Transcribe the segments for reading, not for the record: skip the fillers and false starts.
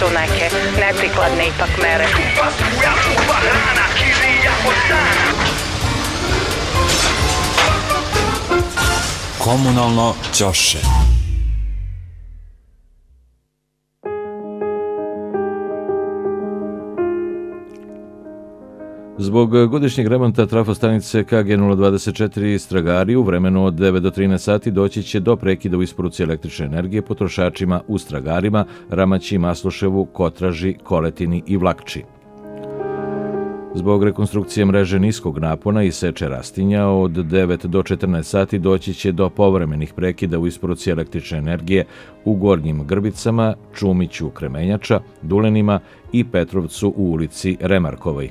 su neke neprikladne ipak mere. Komunalno ćoše. Zbog godišnjeg remonta trafostanice KG024 Stragari u vremenu od 9 do 13 sati doći će do prekida u isporuci električne energije potrošačima u Stragarima, Ramaći, Masloševu, Kotraži, Koletini i Vlakči. Zbog rekonstrukcije mreže niskog napona i seče rastinja od 9 do 14 sati doći će do povremenih prekida u isporuci električne energije u Gornjim Grbicama, Čumiću Kremenjača, Dulenima i Petrovcu u ulici Remarkovoj.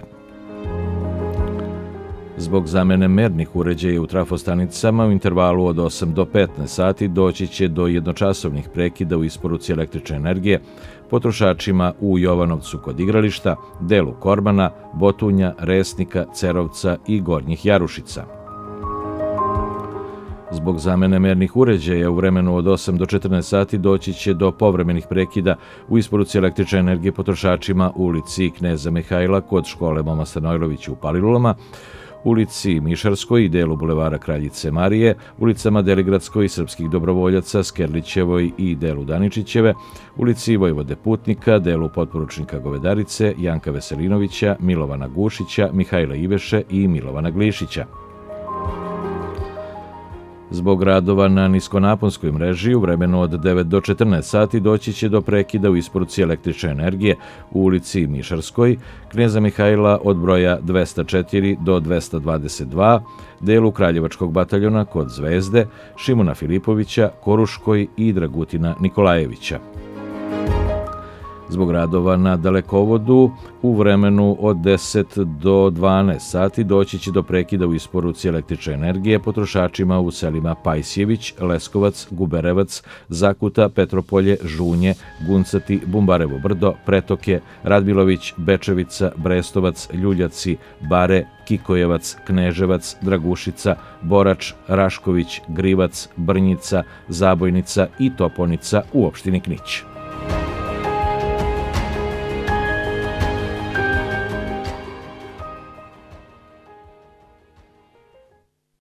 Zbog zamene mernih uređaja u trafostanicama u intervalu od 8 do 15 sati doći će do jednočasovnih prekida u isporuci električne energije potrošačima u Jovanovcu kod igrališta, delu Kormana, Botunja, Resnika, Cerovca i Gornjih Jarušica. Zbog zamene mernih uređaja u vremenu od 8 do 14 sati doći će do povremenih prekida u isporuci električne energije potrošačima u ulici Kneza Mihajla kod škole Moma Stanojlovića u Palilulama, ulici Mišarskoj i delu bulevara Kraljice Marije, ulicama Deligradskoj i Srpskih dobrovoljaca, Skerlićevoj i delu Daničićeve, ulici Vojvode Putnika, delu potporučnika Govedarice, Janka Veselinovića, Milovana Gušića, Mihajla Iveše i Milovana Glišića. Zbog radova na niskonaponskoj mreži u vremenu od 9 do 14 sati doći će do prekida u isporuci električne energije u ulici Mišarskoj, Kneza Mihajla od broja 204 do 222, delu Kraljevačkog bataljona kod Zvezde, Šimuna Filipovića, Koruškoj i Dragutina Nikolajevića. Zbog radova na dalekovodu u vremenu od 10 do 12 sati doći će do prekida u isporuci električne energije potrošačima u selima Pajsjević, Leskovac, Guberevac, Zakuta, Petropolje, Žunje, Guncati, Bumbarevo brdo, Pretoke, Radmilović, Bečevica, Brestovac, Ljuljaci, Bare, Kikojevac, Kneževac, Dragušica, Borač, Rašković, Grivac, Brnjica, Zabojnica i Toponica u opštini Knić.